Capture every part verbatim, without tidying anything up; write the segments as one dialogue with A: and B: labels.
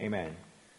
A: Amen.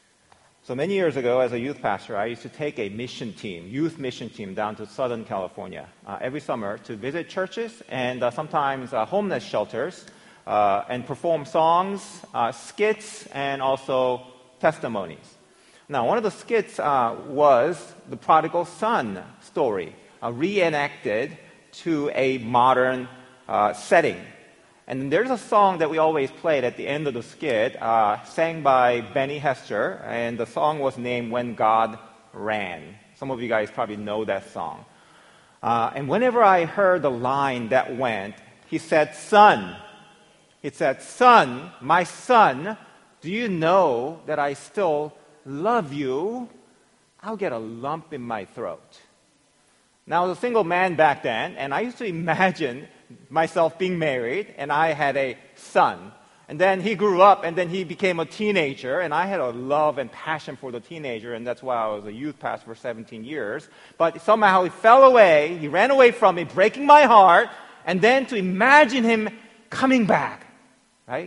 A: So many years ago, as a youth pastor, I used to take a mission team, youth mission team, down to Southern California uh, every summer to visit churches and uh, sometimes uh, homeless shelters uh, and perform songs, uh, skits, and also testimonies. Now, one of the skits uh, was the prodigal son story, uh, reenacted to a modern uh, setting. And there's a song that we always played at the end of the skit, uh, sang by Benny Hester, and the song was named When God Ran. Some of you guys probably know that song. Uh, and whenever I heard the line that went, he said, son. He said, son, my son, do you know that I still love you? I'll get a lump in my throat. Now, I was a single man back then, and I used to imagine myself being married, and I had a son. And then he grew up, and then he became a teenager, and I had a love and passion for the teenager, and that's why I was a youth pastor for seventeen years. But somehow he fell away, he ran away from me, breaking my heart, and then to imagine him coming back, right?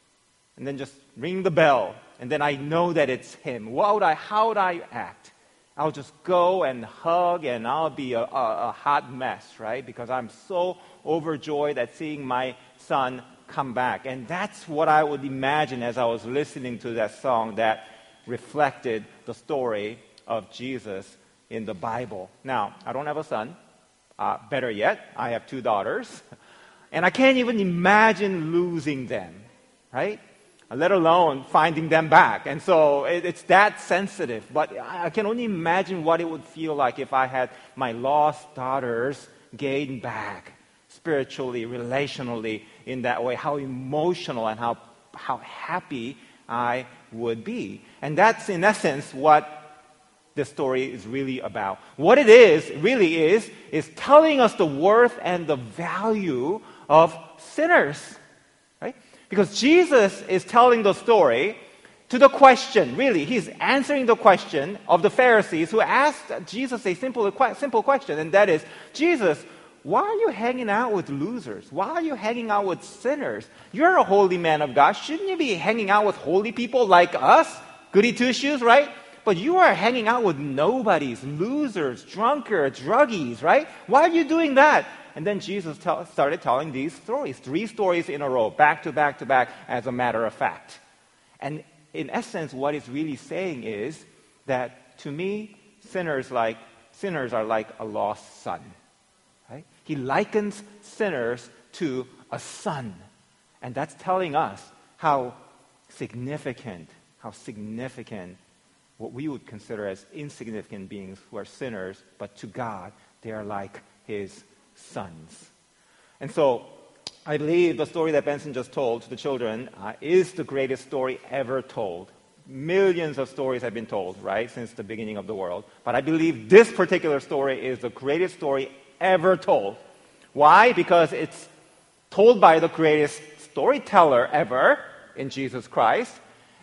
A: And then just ring the bell, and then I know that it's him. What would I, how would I act? I'll just go and hug, and I'll be a, a, a hot mess, right? Because I'm so overjoyed at seeing my son come back. And that's what I would imagine as I was listening to that song that reflected the story of Jesus in the Bible. Now, I don't have a son. Uh, better yet, I have two daughters. And I can't even imagine losing them, right? Let alone finding them back. And so it, it's that sensitive. But I, I can only imagine what it would feel like if I had my lost daughters gained back spiritually, relationally, in that way. How emotional and how, how happy I would be. And that's, in essence, what this story is really about. What it is, really is, is telling us the worth and the value of sinners. Right? Because Jesus is telling the story to the question, really, he's answering the question of the Pharisees who asked Jesus a simple, simple question, and that is, Jesus, why are you hanging out with losers? Why are you hanging out with sinners? You're a holy man of God. Shouldn't you be hanging out with holy people like us? Goody two-shoes, right? But you are hanging out with nobodies, losers, drunkards, druggies, right? Why are you doing that? And then Jesus tell, started telling these stories, three stories in a row, back to back to back, as a matter of fact. And in essence, what it's really saying is that to me, sinners like sinners are like a lost son. Right? He likens sinners to a son, and that's telling us how significant, how significant what we would consider as insignificant beings who are sinners, but to God, they are like His sons. And so, I believe the story that Benson just told to the children uh, is the greatest story ever told. Millions of stories have been told, right, since the beginning of the world. But I believe this particular story is the greatest story ever told. Why? Because it's told by the greatest storyteller ever in Jesus Christ.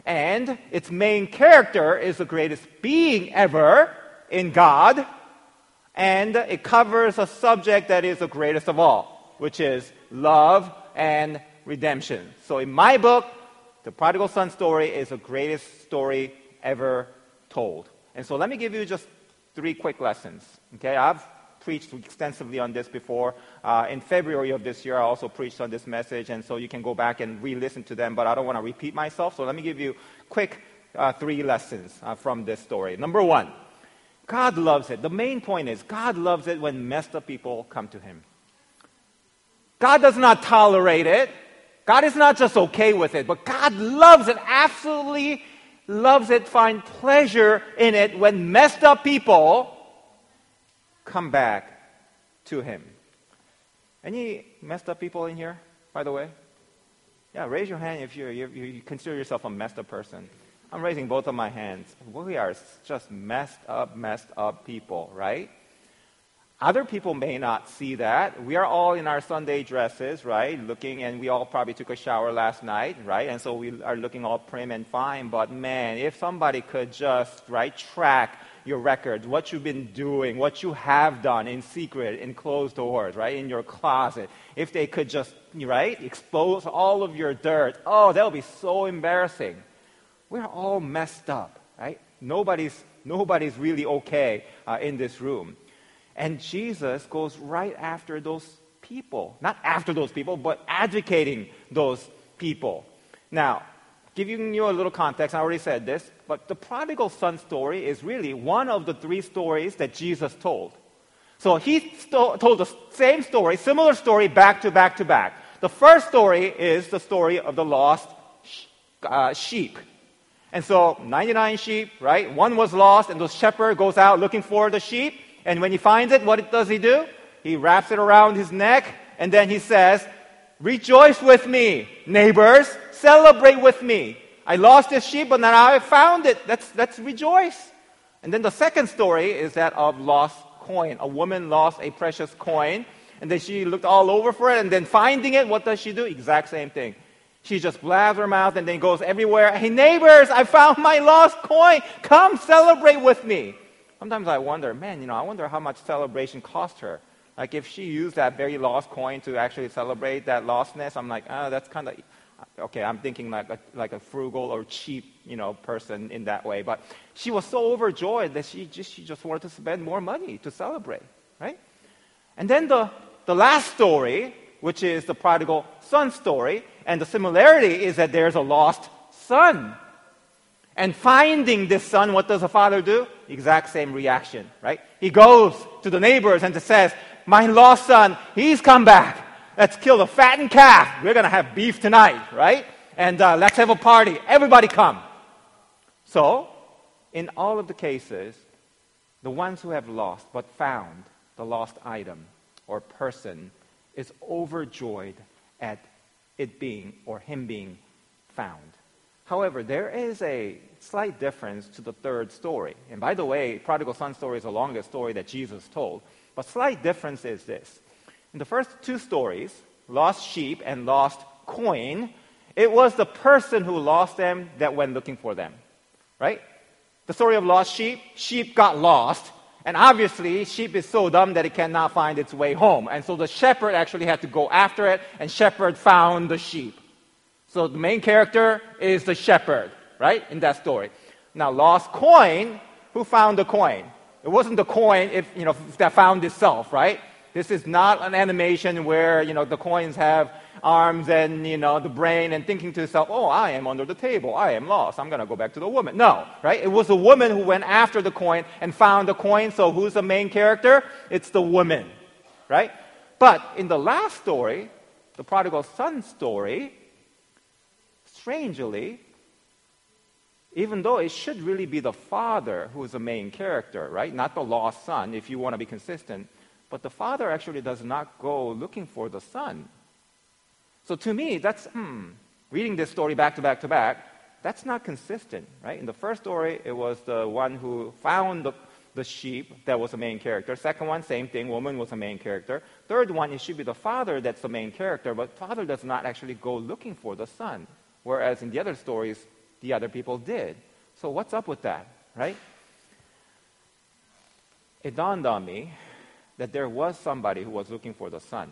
A: And its main character is the greatest being ever in God. And it covers a subject that is the greatest of all, which is love and redemption. So in my book, the prodigal son story is the greatest story ever told. And so let me give you just three quick lessons. Okay, I've preached extensively on this before. Uh, in February of this year, I also preached on this message, and so you can go back and re-listen to them, but I don't want to repeat myself. So let me give you quick uh, three lessons uh, from this story. Number one, God loves it. The main point is God loves it when messed up people come to Him. God does not tolerate it. God is not just okay with it, but God loves it, absolutely loves it, finds pleasure in it when messed up people come back to Him. Any messed up people in here, by the way? Yeah, raise your hand if you you consider yourself a messed up person. I'm raising both of my hands. We are just messed up, messed up people, right? Other people may not see that. We are all in our Sunday dresses, right? Looking, and we all probably took a shower last night, right? And so we are looking all prim and fine. But man, if somebody could just, right, track your records, what you've been doing, what you have done in secret, in closed doors, right, in your closet, if they could just, right, expose all of your dirt, oh, that would be so embarrassing. we're all messed up, right? Nobody's, nobody's really okay uh, in this room. And Jesus goes right after those people. Not after those people, but advocating those people. Now, giving you a little context, I already said this, but the prodigal son story is really one of the three stories that Jesus told. So he sto- told the same story, similar story, back to back to back. The first story is the story of the lost sh- uh, sheep. And so ninety-nine sheep, right? One was lost, and the shepherd goes out looking for the sheep. And when he finds it, what does he do? He wraps it around his neck, and then he says, "Rejoice with me, neighbors. Celebrate with me. I lost this sheep, but now I found it. Let's, let's rejoice." And then the second story is that of lost coin. A woman lost a precious coin, and then she looked all over for it, and then finding it, what does she do? Exact same thing. She just blabs her mouth and then goes everywhere. "Hey, neighbors, I found my lost coin. Come celebrate with me." Sometimes I wonder, man, you know, I wonder how much celebration cost her. Like if she used that very lost coin to actually celebrate that lostness, I'm like, oh, that's kind of, okay, I'm thinking like a, like a frugal or cheap, you know, person in that way. But she was so overjoyed that she just, she just wanted to spend more money to celebrate, right? And then the, the last story, which is the prodigal son story, and the similarity is that there's a lost son. And finding this son, what does the father do? Exact same reaction, right? He goes to the neighbors and says, "My lost son, he's come back. Let's kill a fattened calf. We're going to have beef tonight," right? And uh, let's have a party. Everybody come. So, in all of the cases, the ones who have lost but found the lost item or person is overjoyed at it being or him being found. However, there is a slight difference to the third story. And by the way, prodigal son story is the longest story that Jesus told. But slight difference is this. In the first two stories, lost sheep and lost coin, it was the person who lost them that went looking for them, right? The story of lost sheep, sheep got lost, and obviously sheep is so dumb that it cannot find its way home. And so the shepherd actually had to go after it, and shepherd found the sheep. So the main character is the shepherd, right, in that story. Now, lost coin, who found the coin? It wasn't the coin if, you know, that found itself, right? This is not an animation where, you know, the coins have arms and, you know, the brain and thinking to itself, "Oh, I am under the table. I am lost. I'm going to go back to the woman." No, right? It was the woman who went after the coin and found the coin. So who's the main character? It's the woman, right? But in the last story, the prodigal son story, strangely, even though it should really be the father who is the main character, right? Not the lost son, if you want to be consistent. But the father actually does not go looking for the son. So to me, that's, hmm, reading this story back to back to back, that's not consistent, right? In the first story, it was the one who found the, the sheep that was the main character. Second one, same thing, woman was the main character. Third one, it should be the father that's the main character, but father does not actually go looking for the son. Whereas in the other stories, the other people did. So what's up with that, right? It dawned on me that there was somebody who was looking for the son.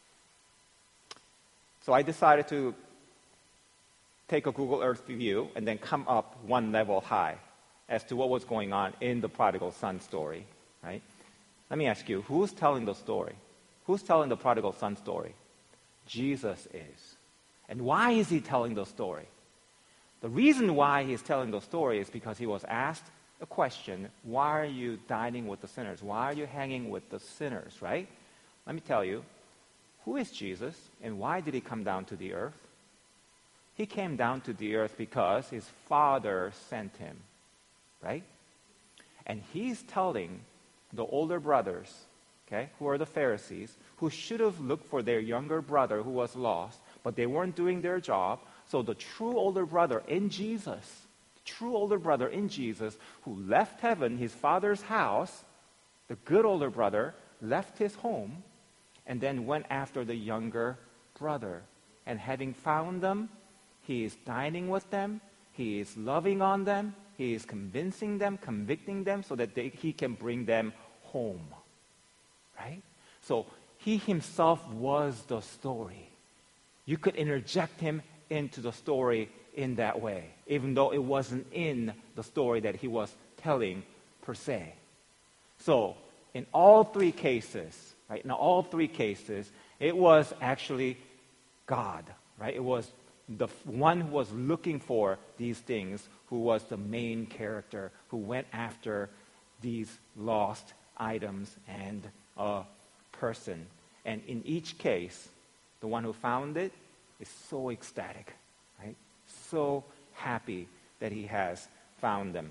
A: So I decided to take a Google Earth view and then come up one level high as to what was going on in the prodigal son story, right? Let me ask you, who's telling the story? Who's telling the prodigal son story? Jesus is. And why is he telling the story? The reason why he's telling the story is because he was asked a question, why are you dining with the sinners? Why are you hanging with the sinners, right? Let me tell you, who is Jesus and why did he come down to the earth? He came down to the earth because his Father sent him, right? And he's telling the older brothers, okay, who are the Pharisees, who should have looked for their younger brother who was lost, but they weren't doing their job. So the true older brother in Jesus, true older brother in Jesus, who left heaven, his Father's house, the good older brother, left his home, and then went after the younger brother. And having found them, he is dining with them, he is loving on them, he is convincing them, convicting them, so that they, he can bring them home. Right? So he himself was the story. You could interject him into the story in that way, even though it wasn't in the story that he was telling per se. So, in all three cases, right, in all three cases, it was actually God, right? It was the one who was looking for these things who was the main character, who went after these lost items and a person. And in each case, the one who found it is so ecstatic, right? So happy that he has found them.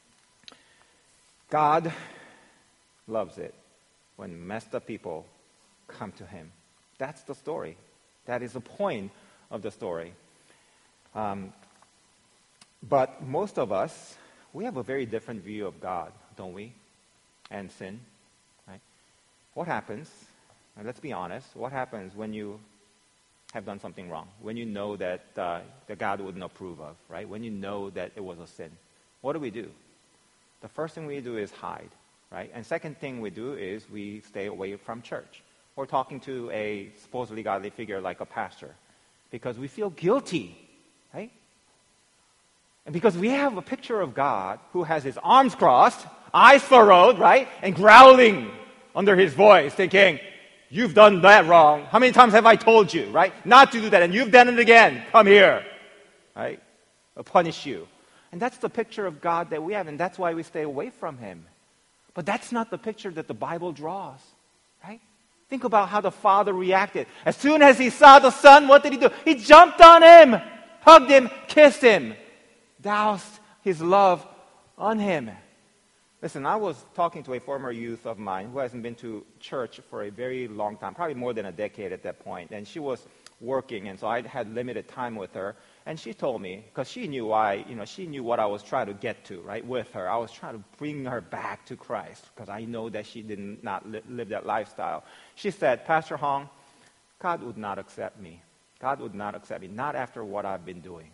A: God loves it when messed up people come to him. That's the story. That is the point of the story. Um, but most of us, we have a very different view of God, don't we? And sin, right? What happens, and let's be honest, what happens when you have done something wrong? When you know that, uh, that God wouldn't approve of, right? When you know that it was a sin. What do we do? The first thing we do is hide, right? And second thing we do is we stay away from church. Or talking to a supposedly godly figure like a pastor. Because we feel guilty, right? And because we have a picture of God who has his arms crossed, eyes furrowed, right? And growling under his voice, thinking, you've done that wrong. How many times have I told you, right? Not to do that. And you've done it again. Come here, right? I'll punish you. And that's the picture of God that we have. And that's why we stay away from him. But that's not the picture that the Bible draws, right? Think about how the father reacted. As soon as he saw the son, what did he do? He jumped on him, hugged him, kissed him, doused his love on him. Listen, I was talking to a former youth of mine who hasn't been to church for a very long time, probably more than a decade at that point, and she was working, and so I had limited time with her. And she told me, because she knew why, you know, she knew what I was trying to get to, right, with her. I was trying to bring her back to Christ, because I know that she did not li- live that lifestyle. She said, Pastor Hong, God would not accept me. God would not accept me, not after what I've been doing.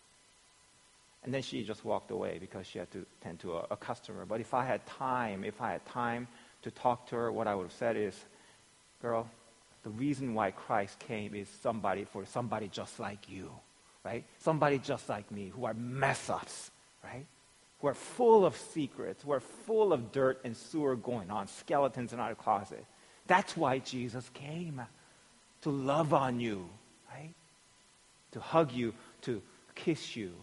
A: And then she just walked away because she had to tend to a, a customer. But if I had time, if I had time to talk to her, what I would have said is, girl, the reason why Christ came is somebody for somebody just like you. Right? Somebody just like me who are mess-ups, right? Who are full of secrets, who are full of dirt and sewer going on, skeletons in our closet. That's why Jesus came, to love on you, right? To hug you, to kiss you.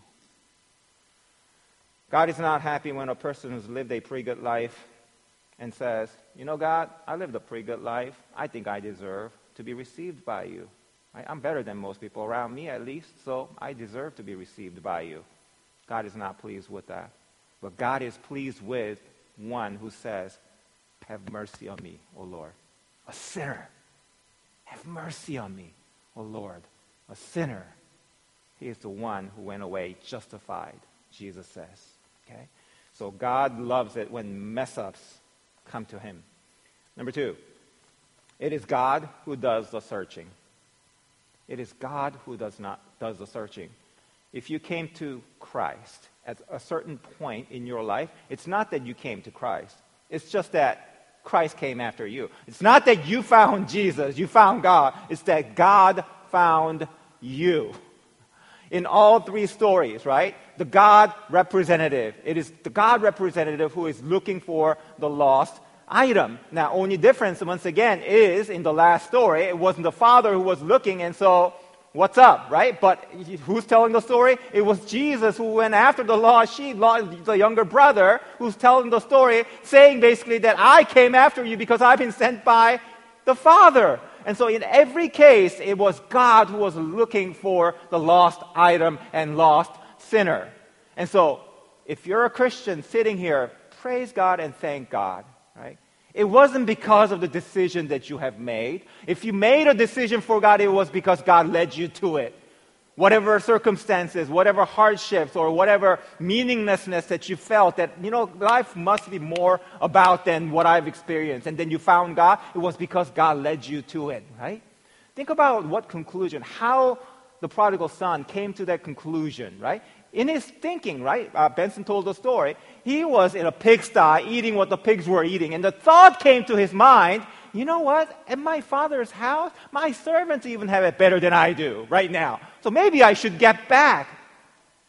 A: God is not happy when a person who's lived a pretty good life and says, you know, God, I lived a pretty good life. I think I deserve to be received by you. I'm better than most people around me, at least, so I deserve to be received by you. God is not pleased with that. But God is pleased with one who says, have mercy on me, O Lord. A sinner. Have mercy on me, O Lord. A sinner. He is the one who went away justified, Jesus says. Okay? So God loves it when mess-ups come to him. Number two, it is God who does the searching. It is God who does not does the searching. If you came to Christ at a certain point in your life, it's not that you came to Christ. It's just that Christ came after you. It's not that you found Jesus, you found God. It's that God found you. In all three stories, right? The God representative. It is the God representative who is looking for the lost item. Now, only difference, once again, is in the last story, it wasn't the father who was looking, and so, what's up, right? But who's telling the story? It was Jesus who went after the lost sheep, the younger brother, who's telling the story, saying basically that I came after you because I've been sent by the Father. And so in every case, it was God who was looking for the lost item and lost sinner. And so, if you're a Christian sitting here, praise God and thank God. Right? It wasn't because of the decision that you have made. If you made a decision for God, it was because God led you to it. Whatever circumstances, whatever hardships, or whatever meaninglessness that you felt that, you know, life must be more about than what I've experienced. And then you found God, it was because God led you to it, right? Think about what conclusion, how the prodigal son came to that conclusion, right? In his thinking, right, uh, Benson told the story, he was in a pigsty eating what the pigs were eating. And the thought came to his mind, you know what, at my father's house, my servants even have it better than I do right now. So maybe I should get back.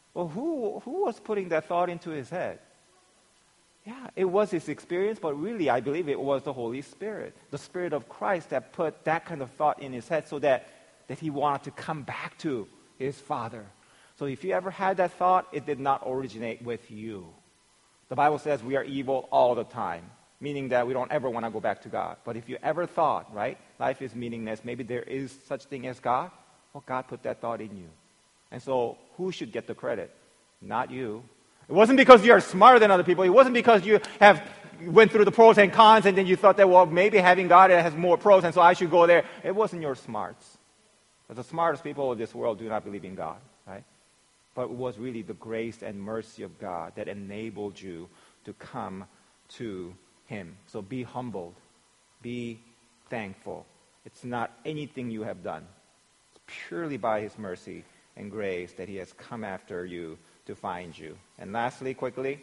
A: Well, who, who was putting that thought into his head? Yeah, it was his experience, but really I believe it was the Holy Spirit, the Spirit of Christ that put that kind of thought in his head so that, that he wanted to come back to his Father. So if you ever had that thought, it did not originate with you. The Bible says we are evil all the time, meaning that we don't ever want to go back to God. But if you ever thought, right, life is meaningless, maybe there is such thing as God, well, God put that thought in you. And so who should get the credit? Not you. It wasn't because you're smarter than other people. It wasn't because you have went through the pros and cons and then you thought that, well, maybe having God has more pros and so I should go there. It wasn't your smarts. Because the smartest people of this world do not believe in God, right? But it was really the grace and mercy of God that enabled you to come to Him. So be humbled. Be thankful. It's not anything you have done. It's purely by His mercy and grace that He has come after you to find you. And lastly, quickly,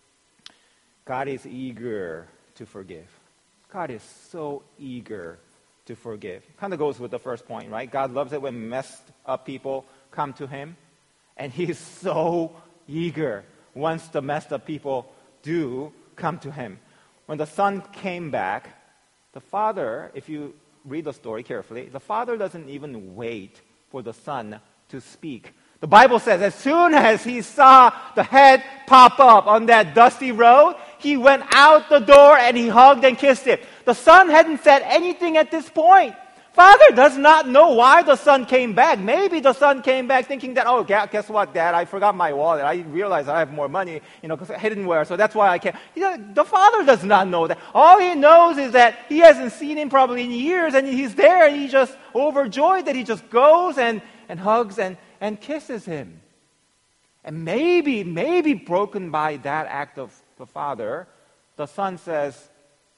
A: God is eager to forgive. God is so eager to forgive. Kind of goes with the first point, right? God loves it when messed up people come to Him. And He's so eager once the messed up people do come to Him. When the son came back, the father, if you read the story carefully, the father doesn't even wait for the son to speak. The Bible says as soon as he saw the head pop up on that dusty road, he went out the door and he hugged and kissed it. The son hadn't said anything at this point. Father does not know why the son came back. Maybe the son came back thinking that, oh, guess what, Dad? I forgot my wallet. I realized I have more money, you know, because hidden where, so that's why I can't. You know, the father does not know that. All he knows is that he hasn't seen him probably in years, and he's there, and he's just overjoyed that he just goes and, and hugs and, and kisses him. And maybe, maybe broken by that act of the father, the son says,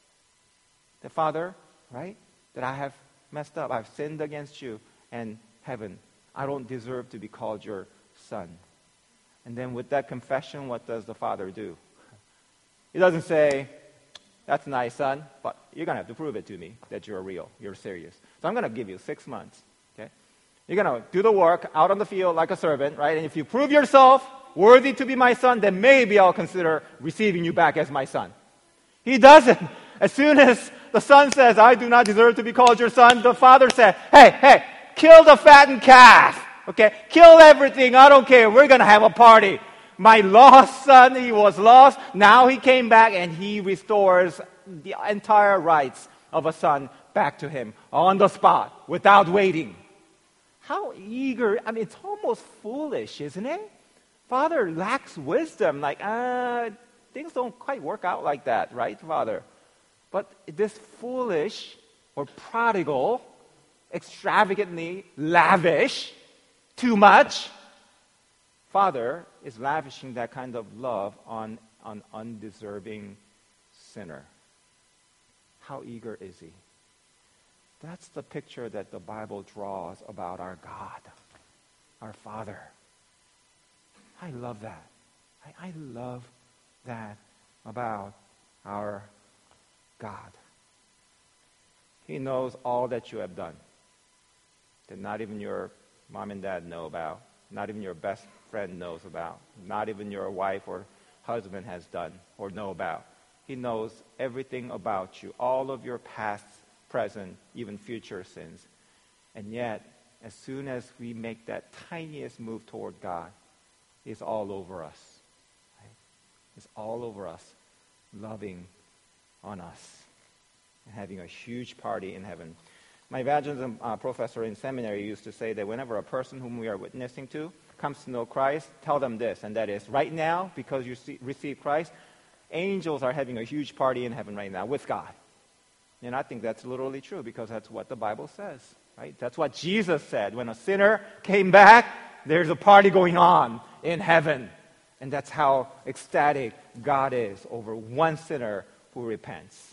A: the father, right, that I have messed up. I've sinned against you and heaven. I don't deserve to be called your son. And then with that confession, what does the father do? He doesn't say, that's nice, son, but you're going to have to prove it to me that you're real, you're serious. So I'm going to give you six months. Okay? You're going to do the work out on the field like a servant, right? And if you prove yourself worthy to be my son, then maybe I'll consider receiving you back as my son. He doesn't. As soon as the son says, I do not deserve to be called your son, the father said, hey, hey, kill the fattened calf. Okay? Kill everything. I don't care. We're going to have a party. My lost son, he was lost. Now he came back and he restores the entire rights of a son back to him on the spot without waiting. How eager. I mean, it's almost foolish, isn't it? Father lacks wisdom. Like, uh, things don't quite work out like that, right, Father? But this foolish or prodigal, extravagantly lavish, too much, father is lavishing that kind of love on an undeserving sinner. How eager is he? That's the picture that the Bible draws about our God, our Father. I love that. I, I love that about our God. He knows all that you have done that not even your mom and dad know about, not even your best friend knows about, not even your wife or husband has done or know about. He knows everything about you, all of your past, present, even future sins. And yet, as soon as we make that tiniest move toward God, He's all over us. Right? He's all over us, loving on us, and having a huge party in heaven. My evangelism uh, professor in seminary used to say that whenever a person whom we are witnessing to comes to know Christ, tell them this, and that is, right now, because you see, receive Christ, angels are having a huge party in heaven right now with God. And I think that's literally true because that's what the Bible says, right? That's what Jesus said. When a sinner came back, there's a party going on in heaven. And that's how ecstatic God is over one sinner who repents.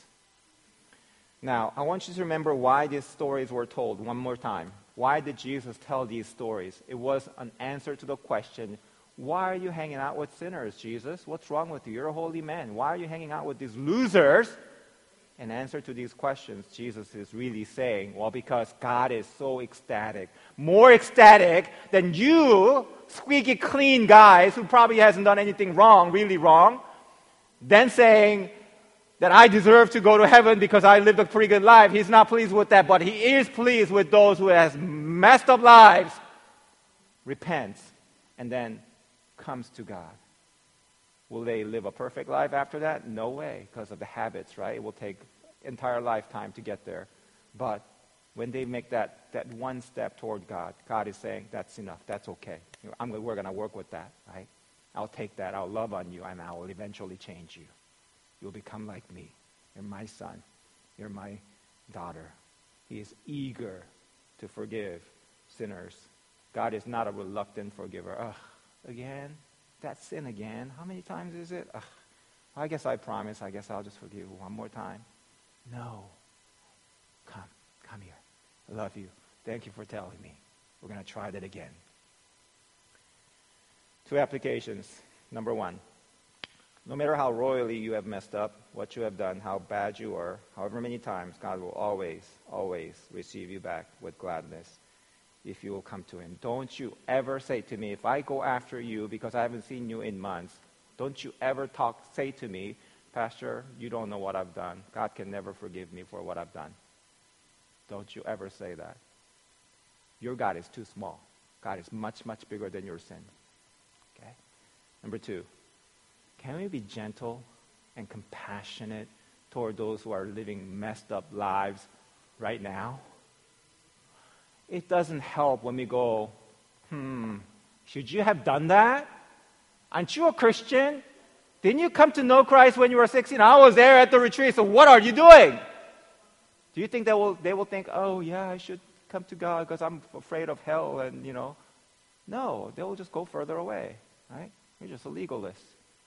A: Now, I want you to remember why these stories were told one more time. Why did Jesus tell these stories? It was an answer to the question, why are you hanging out with sinners, Jesus? What's wrong with you? You're a holy man. Why are you hanging out with these losers in answer to these questions, Jesus is really saying, well, because God is so ecstatic, more ecstatic than you, squeaky clean guys who probably hasn't done anything wrong, really wrong, then saying that I deserve to go to heaven because I lived a pretty good life. He's not pleased with that, but he is pleased with those who has messed up lives, repents, and then comes to God. Will they live a perfect life after that? No way, because of the habits, right? It will take entire lifetime to get there. But when they make that, that one step toward God, God is saying, that's enough, that's okay. I'm, we're going to work with that, right? I'll take that, I'll love on you, and I will eventually change you. You'll become like me. You're my son. You're my daughter. He is eager to forgive sinners. God is not a reluctant forgiver. Ugh, again? That sin again? How many times is it? Ugh, I guess I promise. I guess I'll just forgive you one more time. No. Come. Come here. I love you. Thank you for telling me. We're going to try that again. Two applications. Number one, no matter how royally you have messed up, what you have done, how bad you are, however many times, God will always, always receive you back with gladness if you will come to him. Don't you ever say to me, if I go after you because I haven't seen you in months, don't you ever talk, say to me, Pastor, you don't know what I've done. God can never forgive me for what I've done. Don't you ever say that. Your God is too small. God is much, much bigger than your sin. Okay? Number two, can we be gentle and compassionate toward those who are living messed up lives right now? It doesn't help when we go, hmm, should you have done that? Aren't you a Christian? Didn't you come to know Christ when you were sixteen? I was there at the retreat, so what are you doing? Do you think they will, they will think, oh, yeah, I should come to God because I'm afraid of hell and, you know. No, they will just go further away, right? You're just a legalist.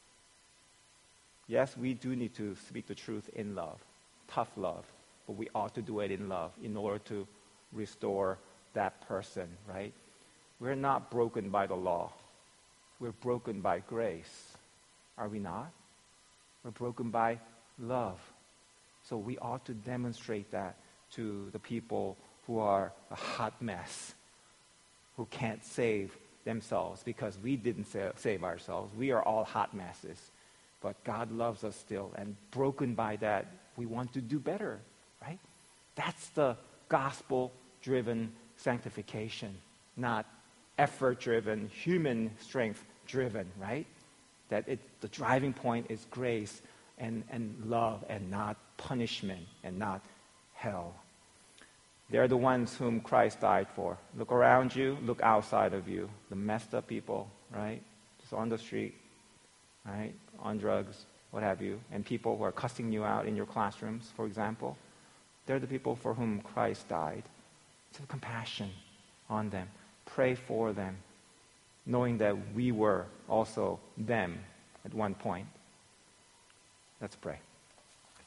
A: Yes, we do need to speak the truth in love, tough love, but we ought to do it in love in order to restore that person, right? We're not broken by the law. We're broken by grace. Are we not? We're broken by love. So we ought to demonstrate that to the people who are a hot mess, who can't save themselves because we didn't sa- save ourselves. We are all hot messes. But God loves us still, and broken by that, we want to do better, right? That's the gospel-driven sanctification, not effort-driven, human strength-driven, right? That it, the driving point is grace and, and love and not punishment and not hell. They're the ones whom Christ died for. Look around you, look outside of you. The messed up people, right? Just on the street, right? On drugs, what have you. And people who are cussing you out in your classrooms, for example. They're the people for whom Christ died. So have compassion on them. Pray for them, knowing that we were also them at one point. Let's pray.